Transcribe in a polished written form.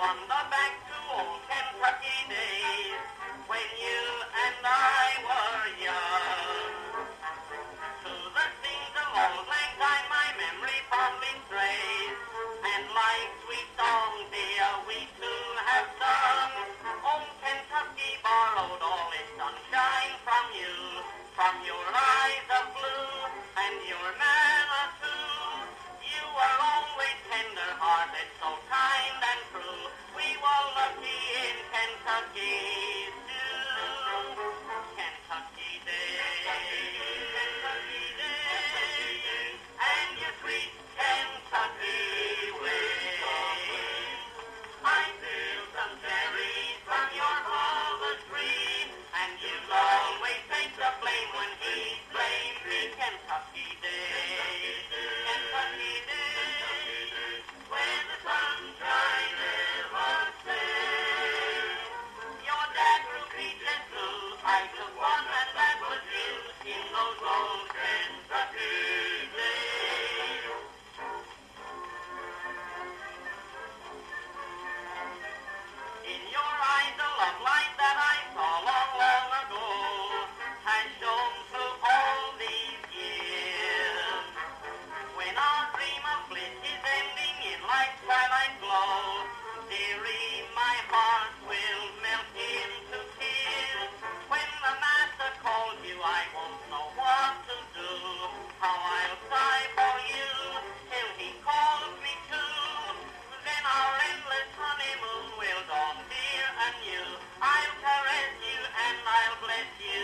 wander back to old Kentucky days when you and I were young. To the scenes of old lang syne my memory fondly strays, and like sweet songs dear we too have sung. Old Kentucky borrowed all its sunshine from you, from your eyes of blue and your manner too. You were always tender-hearted, so kind and true. We were lucky in Kentucky too. Kentucky days, Kentucky days, and your sweet Kentucky ways. I peeled some cherries from your harvest tree, and you'd always take the blame when he blamed me. Kentucky days, Kentucky days, where the sunshine never stays. Your dad grew peaches too, I took one and that was you, in those old Kentucky days. In your eyes the love light that I saw long, long ago has shone through all these years. When our dream of bliss is ending in like twilight glow, dearie, my heart will melt into tears. When the master calls you, I won't know what to do, how I'll sigh for you till he calls me too. Then our endless honeymoon will dawn dear and new. I'll caress you and I'll bless you